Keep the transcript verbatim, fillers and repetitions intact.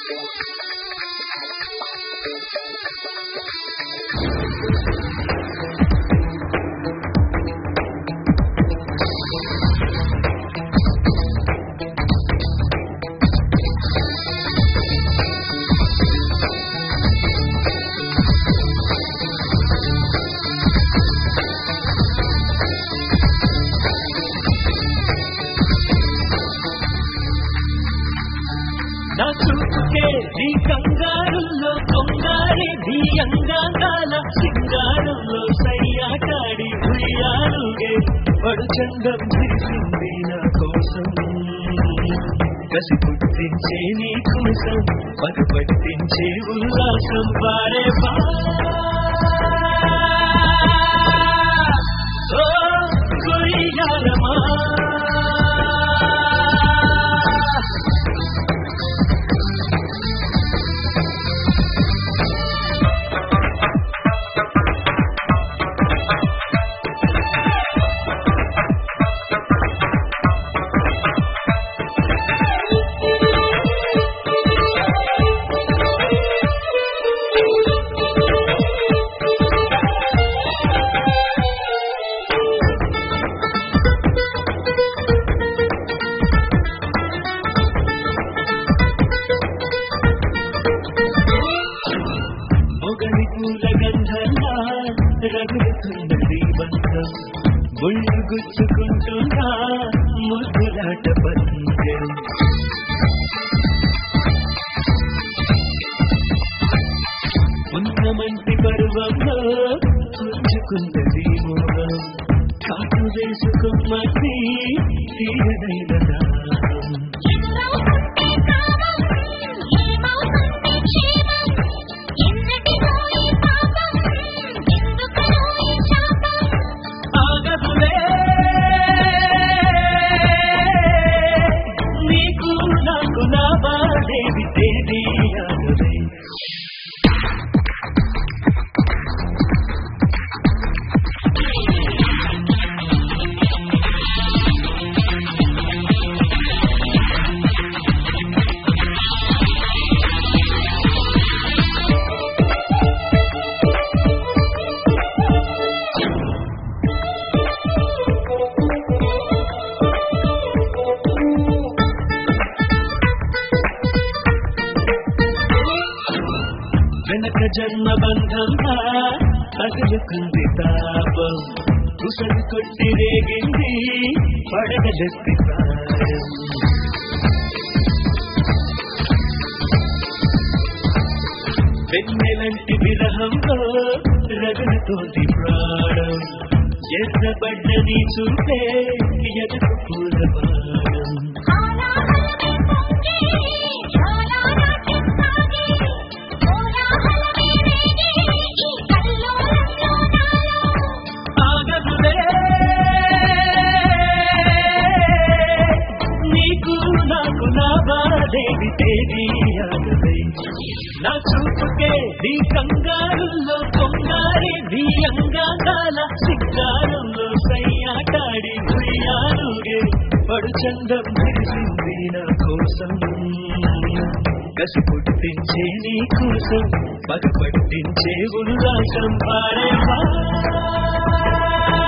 నా చూపుకే నీ కంగారుల్లో కొంగారి నీ అంగాల సింగారుల్లో సయ్యాటాడి ఉయ్యాలుగే పడుచందం విరిసింది నా కోసం కసి పుట్టించే నీ కోసం పగ పట్టించే ఉల్లాసం వారే బా ఓ కొయ్యాలమా మొగలి పూల గంధంలా రగులుతున్నది బంధం ముళ్ళు గుచ్చుకుంటున్నా ముద్దులాట పందెం ఉన్నమంటి పరువంలో పుంజుకున్నది మోహం కాటు వేసుకున్నది తీరదైన దాహం వెనక జన్మ బంధంగా తగులుకుంది తాపం కుసలు కొట్టి రేగింది పడగలెత్తి ప్రాయం వెన్నెలంటి విరహంలో రగులుతోంది ప్రాణం ఎర్రబడ్డని చూపే ఎదుగు పూలబాణం దేవి దేవి యాదవే నా చూపుకే నీ కంగారుల్లో కొంగారి నీ అంగాల సింగారుల్లో సయ్యాటాడి ఉయ్యాలుగే పడుచందం విరిసింది నా కోసం కసి పుట్టించే నీ కోసం పగ పట్టించే ఉల్లాసం పాడే